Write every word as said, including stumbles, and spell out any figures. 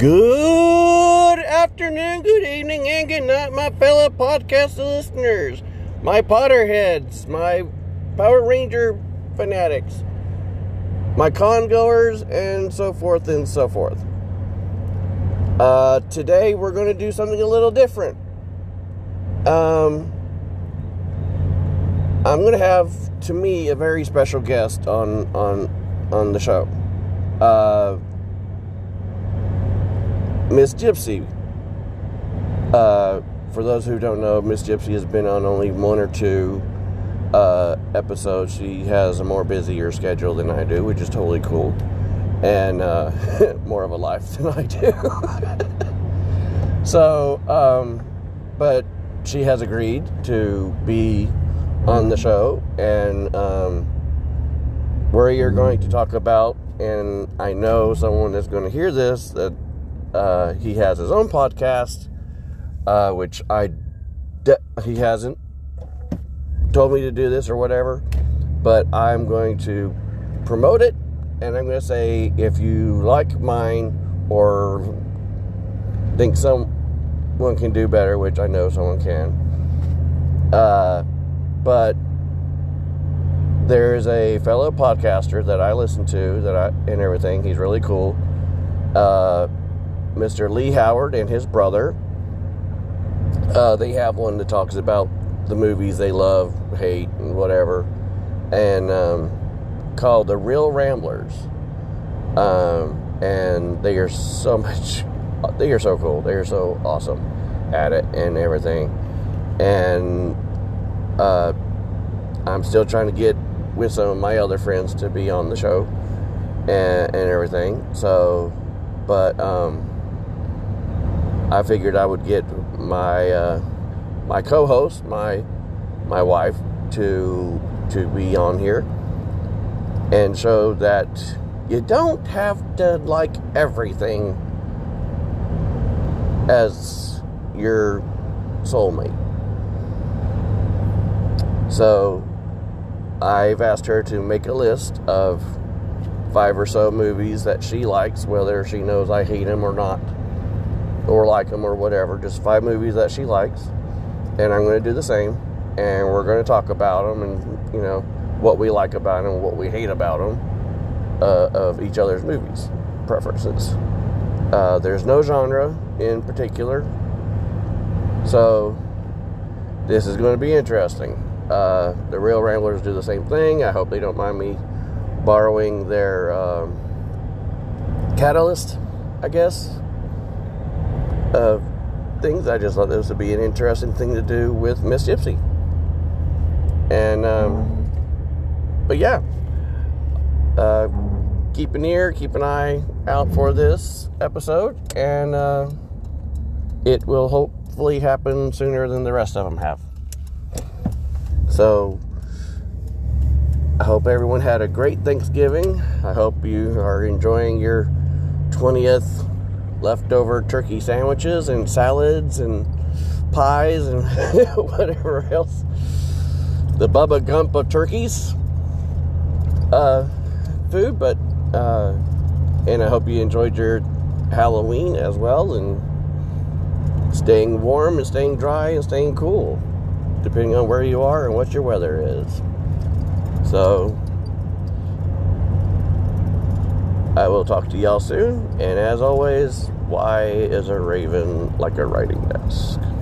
Good afternoon, good evening, and good night, my fellow podcast listeners, my Potterheads, my Power Ranger fanatics, my con goers, and so forth and so forth. Uh, today we're going to do something a little different. Um, I'm going to have, to me, a very special guest on on on the show. Uh, Miss Gypsy. Uh, for those who don't know, Miss Gypsy has been on only one or two uh, episodes. She has a more busier schedule than I do, which is totally cool. And uh, more of a life than I do. So, um, but she has agreed to be on the show. And um, we are going to talk about, and I know someone that's going to hear this, that Uh, he has his own podcast, uh, which I, de- he hasn't told me to do this or whatever, but I'm going to promote it, and I'm going to say, if you like mine, or think someone can do better, which I know someone can, uh, but there's a fellow podcaster that I listen to, that I, and everything, he's really cool, uh, Mister Lee Howard and his brother. Uh, they have one that talks about the movies they love, hate, and whatever, and um, called The Real Ramblers. Um, and they are so much, they are so cool. They are so awesome at it and everything. And uh, I'm still trying to get with some of my other friends to be on the show and, and everything. So, but um, I figured I would get my uh, my co-host, my my wife, to to be on here and show that you don't have to like everything as your soulmate. So I've asked her to make a list of five or so movies that she likes, whether she knows I hate them or not, or like them or whatever. Just five movies that she likes, and I'm going to do the same, and we're going to talk about them, and you know what we like about them, what we hate about them, uh, of each other's movies preferences. Uh, there's no genre in particular, so this is going to be interesting. Uh, the Real Ramblers do the same thing. I hope they don't mind me borrowing their um, catalyst, I guess. Uh, things. I just thought this would be an interesting thing to do with Miss Gypsy. And, um, but yeah, uh, keep an ear, keep an eye out for this episode, and uh, it will hopefully happen sooner than the rest of them have. So, I hope everyone had a great Thanksgiving. I hope you are enjoying your twentieth leftover turkey sandwiches and salads and pies and whatever else. The Bubba Gump of turkeys uh, food, but uh, and I hope you enjoyed your Halloween as well, and staying warm and staying dry and staying cool, depending on where you are and what your weather is. So I will talk to y'all soon, and as always, why is a raven like a writing desk?